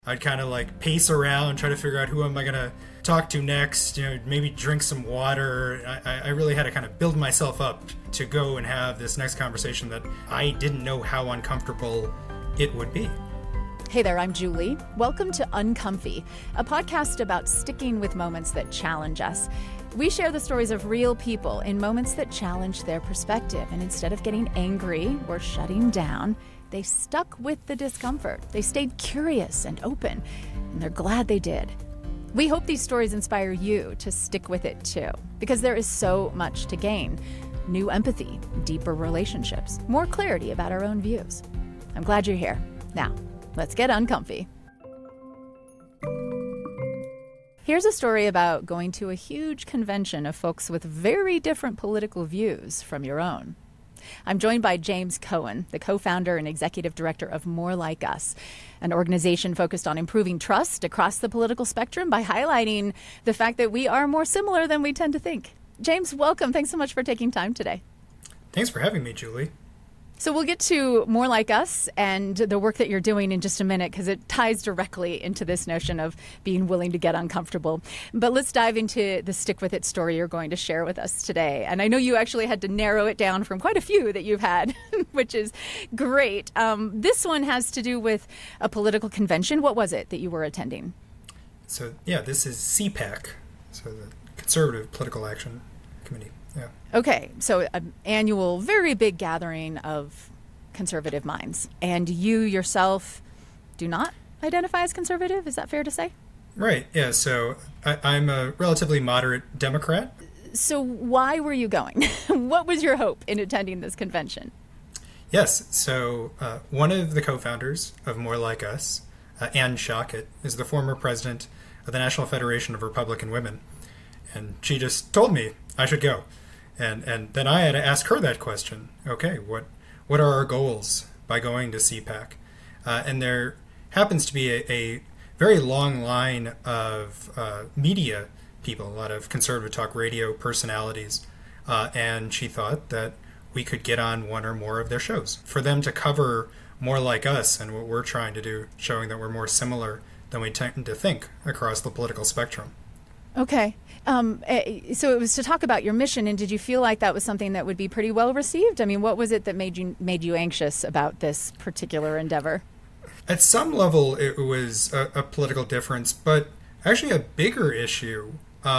I'd kind of like pace around, try to figure out who am I going to talk to next, maybe drink some water. I really had to kind of build myself up to go and have this next conversation that I didn't know how uncomfortable it would be. Hey there, I'm Julie. Welcome to Uncomfy, a podcast about sticking with moments that challenge us. We share the stories of real people in moments that challenge their perspective, and instead of getting angry or shutting down, they stuck with the discomfort. They stayed curious and open, and they're glad they did. We hope these stories inspire you to stick with it too, because there is so much to gain. New empathy, deeper relationships, more clarity about our own views. I'm glad you're here. Now, let's get uncomfy. Here's a story about going to a huge convention of folks with very different political views from your own. I'm joined by James Cohen, the co-founder and executive director of More Like Us, an organization focused on improving trust across the political spectrum by highlighting the fact that we are more similar than we tend to think. James, welcome. Thanks so much for taking time today. Thanks for having me, Julie. So we'll get to More Like Us and the work that you're doing in just a minute, because it ties directly into this notion of being willing to get uncomfortable. But let's dive into the Stick With It story you're going to share with us today. And I know you actually had to narrow it down from quite a few that you've had, which is great. This one has to do with a political convention. What was it that you were attending? So, this is CPAC, so the Conservative Political Action Committee. Yeah. Okay, so an annual, very big gathering of conservative minds. And you yourself do not identify as conservative? Is that fair to say? Right, yeah. So I'm a relatively moderate Democrat. So why were you going? What was your hope in attending this convention? Yes, so one of the co-founders of More Like Us, Ann Shockett, is the former president of the National Federation of Republican Women. And she just told me I should go. And then I had to ask her that question. Okay, what are our goals by going to CPAC? And there happens to be a very long line of media people, a lot of conservative talk radio personalities. And she thought that we could get on one or more of their shows for them to cover More Like Us and what we're trying to do, showing that we're more similar than we tend to think across the political spectrum. Okay. So it was to talk about your mission, and did you feel like that was something that would be pretty well received? I mean, what was it that made you anxious about this particular endeavor? At some level, it was a political difference, but actually a bigger issue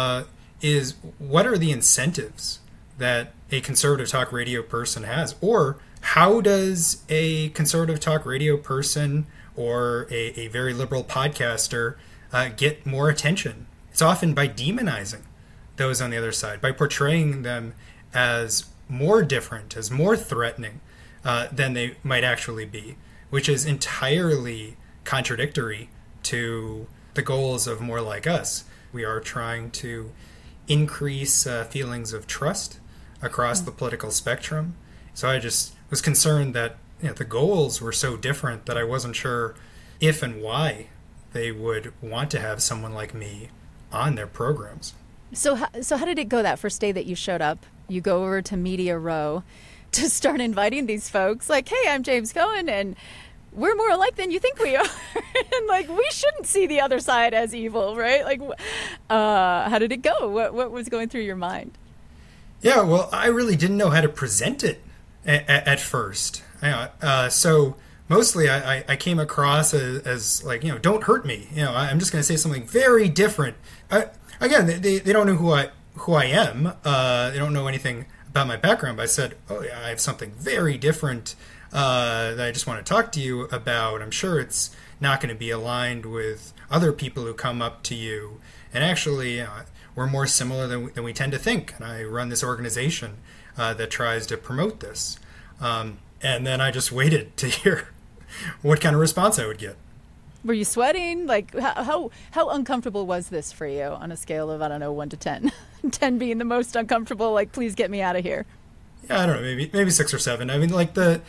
is what are the incentives that a conservative talk radio person has, or how does a conservative talk radio person or a very liberal podcaster get more attention? It's often by demonizing those on the other side, by portraying them as more different, as more threatening than they might actually be, which is entirely contradictory to the goals of More Like Us. We are trying to increase feelings of trust across the political spectrum. So I just was concerned that the goals were so different that I wasn't sure if and why they would want to have someone like me on their programs. So how did it go that first day that you showed up? You go over to Media Row to start inviting these folks, like, hey, I'm James Cohen, and we're more alike than you think we are. And we shouldn't see the other side as evil, right? How did it go? What was going through your mind? Yeah, well, I really didn't know how to present it at first. So mostly I came across as don't hurt me. I'm just going to say something very different. Again, they don't know who I am. They don't know anything about my background. But I said, oh yeah, I have something very different that I just want to talk to you about. I'm sure it's not going to be aligned with other people who come up to you. And actually, we're more similar than we tend to think. And I run this organization that tries to promote this. And then I just waited to hear what kind of response I would get. Were you sweating? How uncomfortable was this for you on a scale of, 1 to 10? 10 being the most uncomfortable, please get me out of here. Yeah, I don't know, maybe 6 or 7. I mean,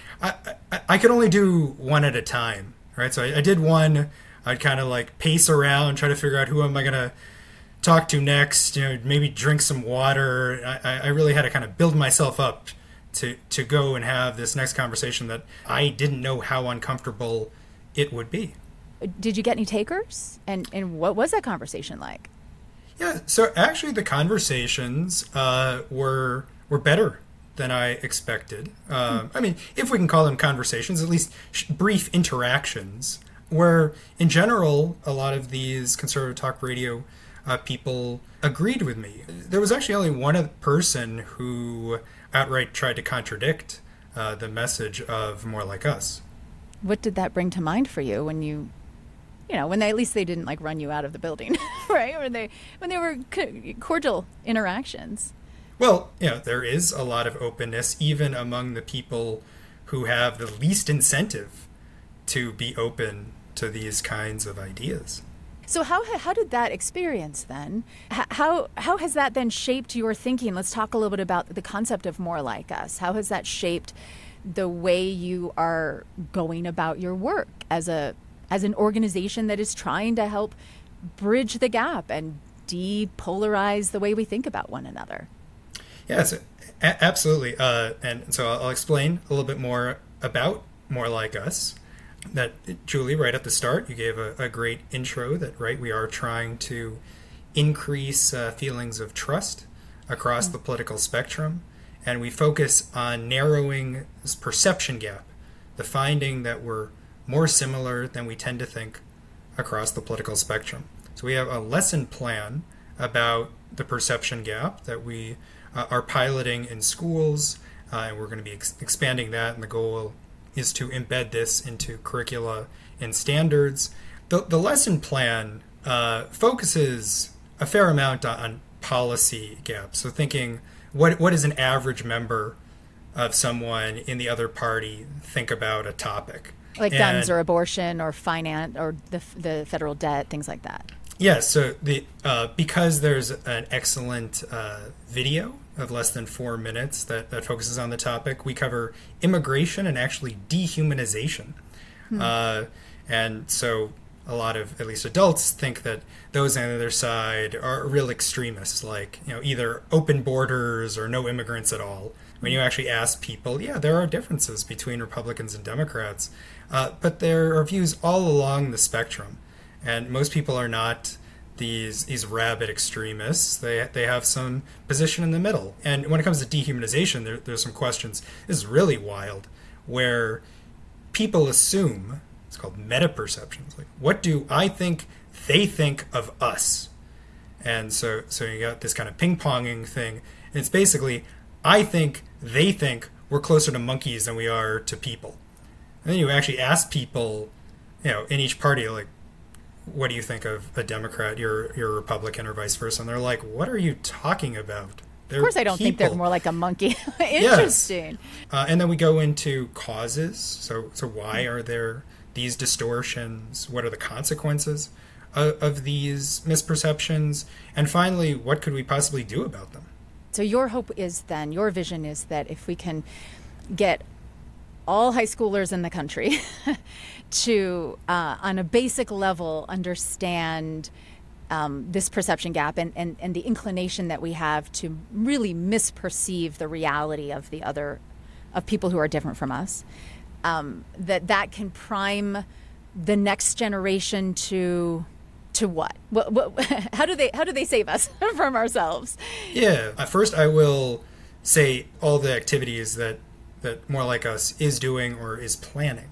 I could only do one at a time, right? So I did one. I'd kind of pace around, try to figure out who am I going to talk to next, maybe drink some water. I really had to kind of build myself up to go and have this next conversation that I didn't know how uncomfortable it would be. Did you get any takers? And what was that conversation like? Yeah, so actually the conversations were better than I expected. I mean, if we can call them conversations, at least brief interactions, where in general, a lot of these conservative talk radio people agreed with me. There was actually only one person who outright tried to contradict the message of More Like Us. What did that bring to mind for you when when they, at least they didn't like run you out of the building, right? When they were cordial interactions. Well, there is a lot of openness even among the people who have the least incentive to be open to these kinds of ideas. So how did that experience then? How has that then shaped your thinking? Let's talk a little bit about the concept of More Like Us. How has that shaped the way you are going about your work as an organization that is trying to help bridge the gap and depolarize the way we think about one another? Yes, absolutely. And so I'll explain a little bit more about More Like Us. That, Julie, right at the start, you gave a great intro that, right, we are trying to increase feelings of trust across the political spectrum. And we focus on narrowing this perception gap, the finding that we're more similar than we tend to think across the political spectrum. So we have a lesson plan about the perception gap that we are piloting in schools, and we're going to be expanding that, and the goal is to embed this into curricula and standards. The lesson plan focuses a fair amount on policy gaps. So thinking, what does an average member of someone in the other party think about a topic? Like guns or abortion or finance or the federal debt, things like that. Yes, so because there's an excellent video of less than 4 minutes that focuses on the topic, we cover immigration and actually dehumanization. And so a lot of, at least adults, think that those on the other side are real extremists, like either open borders or no immigrants at all. When you actually ask people, yeah, there are differences between Republicans and Democrats, but there are views all along the spectrum. And most people are not these rabid extremists. They have some position in the middle. And when it comes to dehumanization, there's some questions. This is really wild, where people assume, it's called meta-perceptions. Like, what do I think they think of us? And so you got this kind of ping-ponging thing. And it's basically, I think they think we're closer to monkeys than we are to people. And then you actually ask people, in each party, like, what do you think of a Democrat, you're a Republican, or vice versa? And they're like, what are you talking about? Of course I don't think they're more like a monkey. Interesting. Yes. And then we go into causes. So why are there these distortions? What are the consequences of these misperceptions? And finally, what could we possibly do about them? So your hope is then, your vision is that if we can get all high schoolers in the country to, on a basic level, understand this perception gap and the inclination that we have to really misperceive the reality of of people who are different from us, that can prime the next generation to what? How do they save us from ourselves? Yeah. First, I will say all the activities that More Like Us is doing or is planning.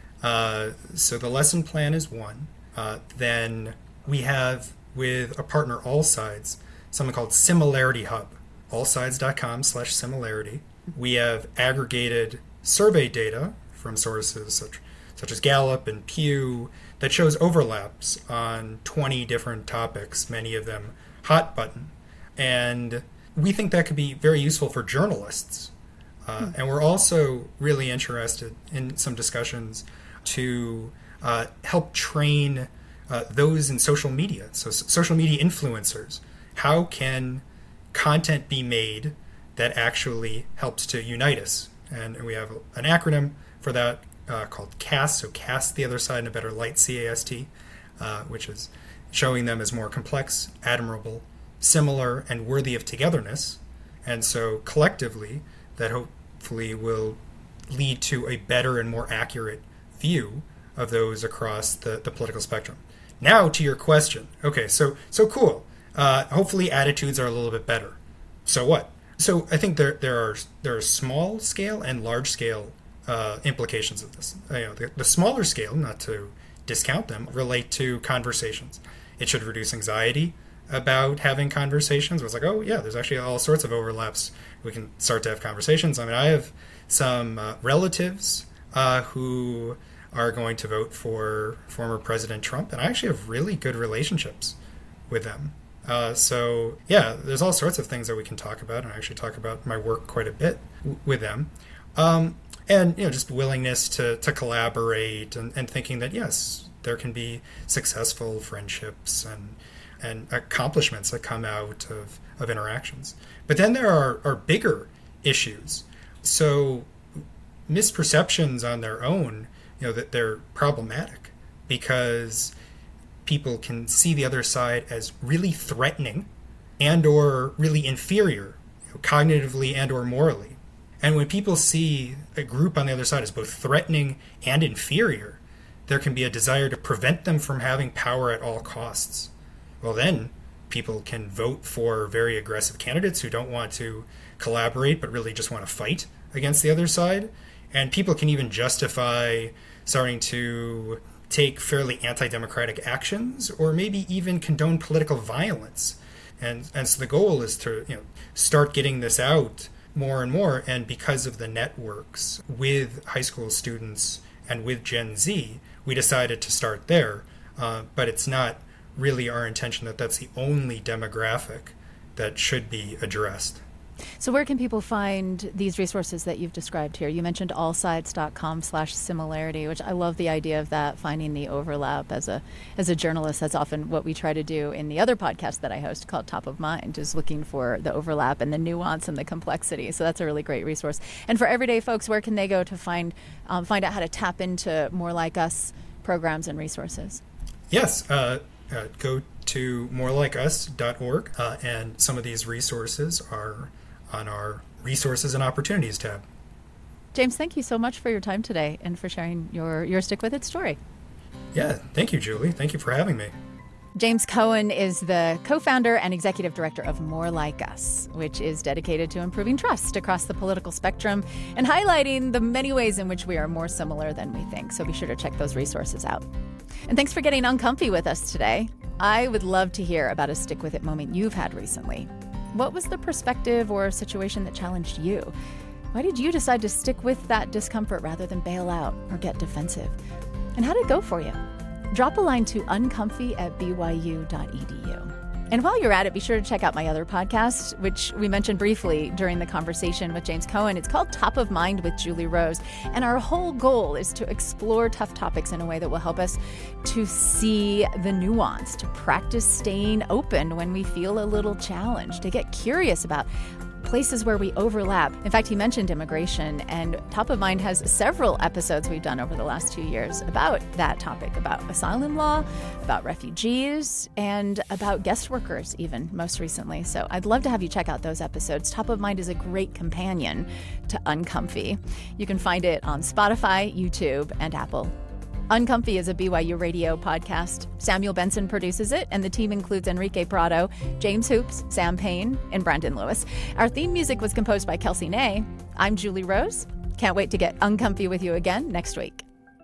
So the lesson plan is one. Then we have, with a partner, Allsides, something called Similarity Hub, allsides.com/similarity. We have aggregated survey data from sources such as Gallup and Pew that shows overlaps on 20 different topics, many of them hot button. And we think that could be very useful for journalists. And we're also really interested in some discussions to help train those in social media, so social media influencers. How can content be made that actually helps to unite us? And we have an acronym for that called CAST, so Cast the Other Side in a Better Light, CAST, which is showing them as more complex, admirable, similar, and worthy of togetherness. And so collectively, that hopefully will lead to a better and more accurate view of those across the political spectrum. Now to your question. Okay, so cool. Hopefully attitudes are a little bit better. So what? So I think there are small scale and large scale implications of this. The smaller scale, not to discount them, relate to conversations. It should reduce anxiety about having conversations. It's like, oh yeah, there's actually all sorts of overlaps. We can start to have conversations. I mean, I have some relatives who are going to vote for former President Trump, and I actually have really good relationships with them. So yeah, there's all sorts of things that we can talk about, and I actually talk about my work quite a bit with them. And just willingness to collaborate and thinking that yes, there can be successful friendships and accomplishments that come out of interactions. But then there are bigger issues. So misperceptions on their own, that they're problematic because people can see the other side as really threatening and or really inferior, cognitively and or morally. And when people see a group on the other side as both threatening and inferior, there can be a desire to prevent them from having power at all costs. Well, then people can vote for very aggressive candidates who don't want to collaborate but really just want to fight against the other side. And people can even justify starting to take fairly anti-democratic actions or maybe even condone political violence. And so the goal is to start getting this out more and more. And because of the networks with high school students and with Gen Z, we decided to start there. But it's not really our intention that that's the only demographic that should be addressed. So where can people find these resources that you've described here? You mentioned allsides.com/similarity, which I love the idea of that, finding the overlap. As a journalist, that's often what we try to do in the other podcast that I host called Top of Mind, is looking for the overlap and the nuance and the complexity. So that's a really great resource. And for everyday folks, where can they go to find out how to tap into More Like Us programs and resources? Yes, go to morelikeus.org, and some of these resources are on our Resources and Opportunities tab. James, thank you so much for your time today and for sharing your Stick With It story. Yeah, thank you, Julie. Thank you for having me. James Cohen is the co-founder and executive director of More Like Us, which is dedicated to improving trust across the political spectrum and highlighting the many ways in which we are more similar than we think. So be sure to check those resources out. And thanks for getting uncomfy with us today. I would love to hear about a Stick With It moment you've had recently. What was the perspective or situation that challenged you? Why did you decide to stick with that discomfort rather than bail out or get defensive? And how did it go for you? Drop a line to uncomfy@byu.edu. And while you're at it, be sure to check out my other podcast, which we mentioned briefly during the conversation with James Cohen. It's called Top of Mind with Julie Rose. And our whole goal is to explore tough topics in a way that will help us to see the nuance, to practice staying open when we feel a little challenged, to get curious about places where we overlap. In fact, he mentioned immigration, and Top of Mind has several episodes we've done over the last 2 years about that topic, about asylum law, about refugees, and about guest workers even most recently. So I'd love to have you check out those episodes. Top of Mind is a great companion to Uncomfy. You can find it on Spotify, YouTube, and Apple. Uncomfy is a BYU radio podcast. Samuel Benson produces it, and the team includes Enrique Prado, James Hoops, Sam Payne, and Brandon Lewis. Our theme music was composed by Kelsey Ney. I'm Julie Rose. Can't wait to get uncomfy with you again next week.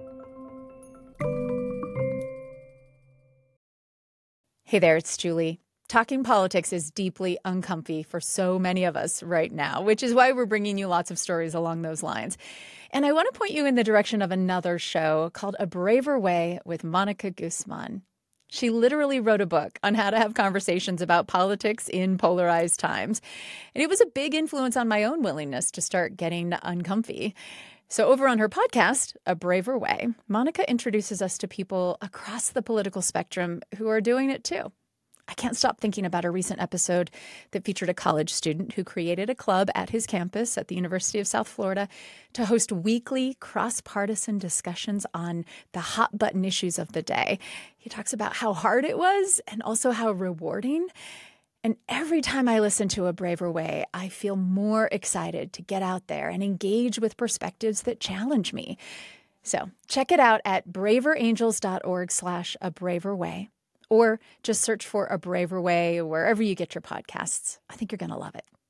Hey there, it's Julie. Talking politics is deeply uncomfy for so many of us right now, which is why we're bringing you lots of stories along those lines. And I want to point you in the direction of another show called A Braver Way with Monica Guzman. She literally wrote a book on how to have conversations about politics in polarized times. And it was a big influence on my own willingness to start getting uncomfy. So over on her podcast, A Braver Way, Monica introduces us to people across the political spectrum who are doing it too. I can't stop thinking about a recent episode that featured a college student who created a club at his campus at the University of South Florida to host weekly cross-partisan discussions on the hot-button issues of the day. He talks about how hard it was and also how rewarding. And every time I listen to A Braver Way, I feel more excited to get out there and engage with perspectives that challenge me. So check it out at braverangels.org/A Braver Way, or just search for A Braver Way wherever you get your podcasts. I think you're going to love it.